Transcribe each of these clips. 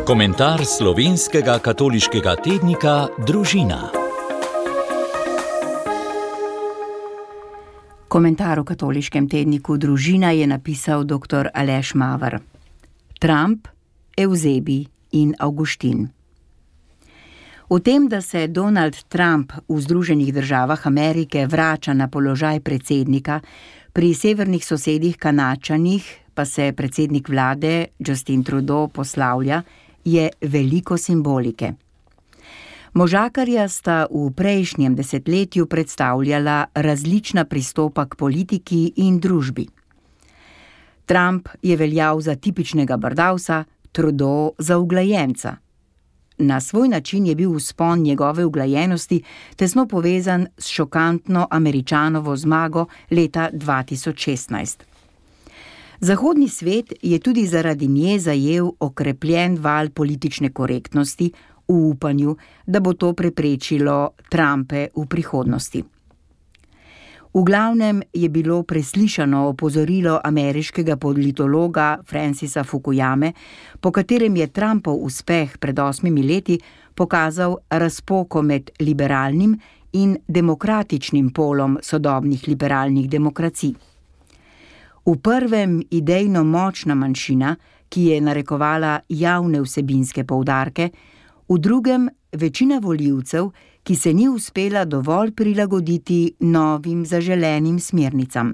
Komentar slovenskega katoliškega tednika Družina. Komentar v katoliškem tedniku Družina je napisal dr. Aleš Maver. Trump, Evzebi in Avguštin. V tem, da se Donald Trump v Združenih državah Amerike vrača na položaj predsednika, pri severnih sosedih Kanadčanih pa se predsednik vlade Justin Trudeau poslavlja, je veliko simbolike. Možakarja sta v prejšnjem desetletju predstavljala različna pristopa k politiki in družbi. Trump je veljal za tipičnega brdavsa, Trudeau za uglajenca. Na svoj način je bil vzpon njegove uglajenosti tesno povezan s šokantno Američanovo zmago leta 2016. Zahodni svet je tudi zaradi nje zajel okrepljen val politične korektnosti v upanju, da bo to preprečilo Trumpe v prihodnosti. V glavnem je bilo preslišano opozorilo ameriškega politologa Francisa Fukuyame, po katerem je Trumpov uspeh pred 8 leti pokazal razpoko med liberalnim in demokratičnim polom sodobnih liberalnih demokracij. V prvem idejno močna manjšina, ki je narekovala javne vsebinske poudarke, v drugem večina volivcev, ki se ni uspela dovolj prilagoditi novim zaželenim smernicam.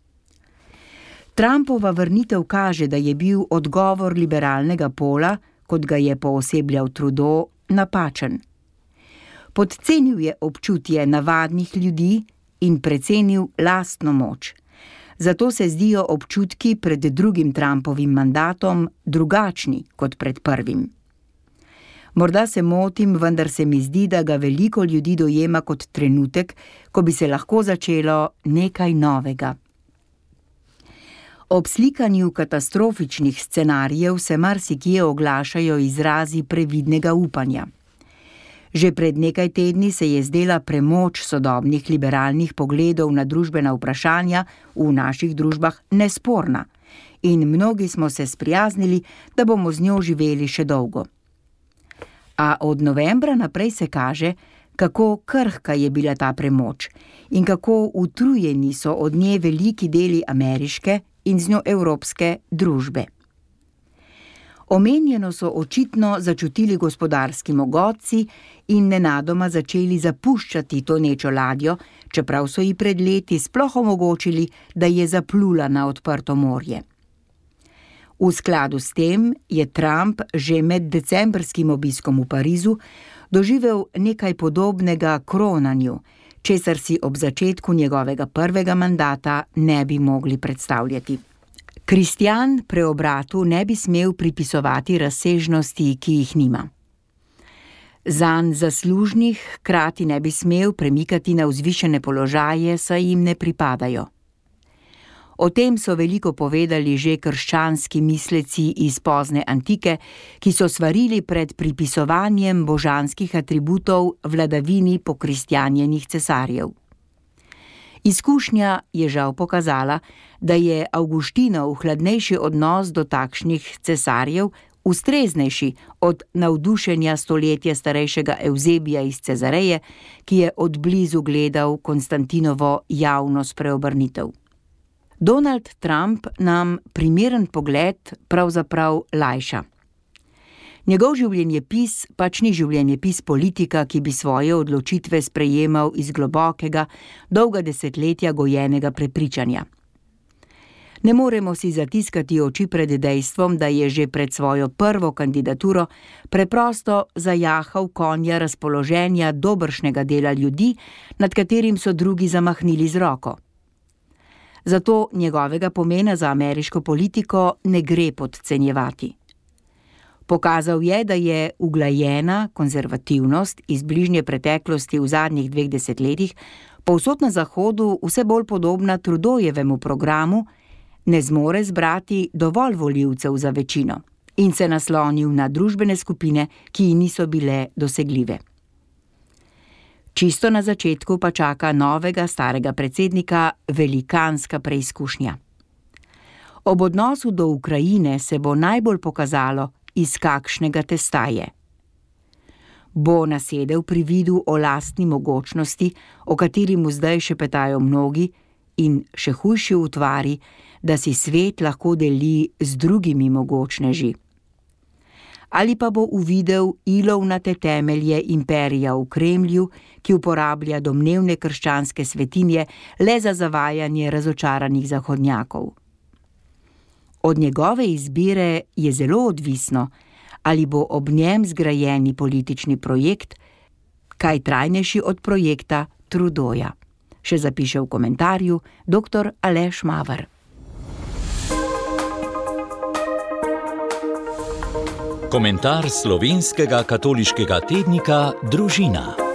Trumpova vrnitev kaže, da je bil odgovor liberalnega pola, kot ga je poosebljal Trudeau, napačen. Podcenil je občutje navadnih ljudi in precenil lastno moč. Zato se zdijo občutki pred drugim Trumpovim mandatom drugačni kot pred prvim. Morda se motim, vendar se mi zdi, da ga veliko ljudi dojema kot trenutek, ko bi se lahko začelo nekaj novega. Ob slikanju katastrofičnih scenarijev se marsikje oglašajo izrazi previdnega upanja. Že pred nekaj tedni se je zdela premoč sodobnih liberalnih pogledov na družbena vprašanja v naših družbah nesporna in mnogi smo se sprijaznili, da bomo z njo živeli še dolgo. A od novembra naprej se kaže, kako krhka je bila ta premoč in kako utrujeni so od nje veliki deli ameriške in z njo evropske družbe. Omenjeno so očitno začutili gospodarski mogotci in nenadoma začeli zapuščati tonečo ladjo, čeprav so ji pred leti sploh omogočili, da je zaplula na odprto morje. V skladu s tem je Trump že med decembrskim obiskom v Parizu doživel nekaj podobnega kronanju, česar si ob začetku njegovega prvega mandata ne bi mogli predstavljati. Kristjan preobratu ne bi smel pripisovati razsežnosti, ki jih nima. Zanj zaslužnih hkrati ne bi smel premikati na vzvišene položaje, saj jim ne pripadajo. O tem so veliko povedali že krščanski misleci iz pozne antike, ki so svarili pred pripisovanjem božanskih atributov vladavini pokristjanjenih cesarjev. Izkušnja je žal pokazala, da je Avguštinov hladnejši odnos do takšnih cesarjev ustreznejši od navdušenja stoletja starejšega Evzebija iz Cezareje, ki je od blizu gledal Konstantinovo javno spreobrnitev. Donald Trump nam primeren pogled pravzaprav lajša. Njegov življenjepis pač ni življenjepis politika, ki bi svoje odločitve sprejemal iz globokega, dolga desetletja gojenega prepričanja. Ne moremo si zatiskati oči pred dejstvom, da je že pred svojo prvo kandidaturo preprosto zajahal konja razpoloženja dobršnega dela ljudi, nad katerim so drugi zamahnili z roko. Zato njegovega pomena za ameriško politiko ne gre podcenjevati. Pokazal je, da je uglajena konzervativnost iz bližnje preteklosti v zadnjih 2 desetletjih povsod na Zahodu vse bolj podobna Trudeaujevemu programu, ne zmore zbrati dovolj volivcev za večino in se naslonil na družbene skupine, ki ji niso bile dosegljive. Čisto na začetku pa čaka novega starega predsednika velikanska preizkušnja. Ob odnosu do Ukrajine se bo najbolj pokazalo, iz kakšnega testa je. Bo nasedel pri vidu o lastni mogočnosti, o kateri mu zdaj šepetajo mnogi, in še hujši utvari, da si svet lahko deli z drugimi mogočneži. Ali pa bo uvidel ilovnate temelje imperija v Kremlju, ki uporablja domnevne krščanske svetinje le za zavajanje razočaranih zahodnjakov. Od njegove izbire je zelo odvisno, ali bo ob njem zgrajeni politični projekt kaj trajnejši od projekta Trudeauja, še zapiše v komentarju dr. Aleš Maver. Komentar slovenskega katoliškega tednika Družina.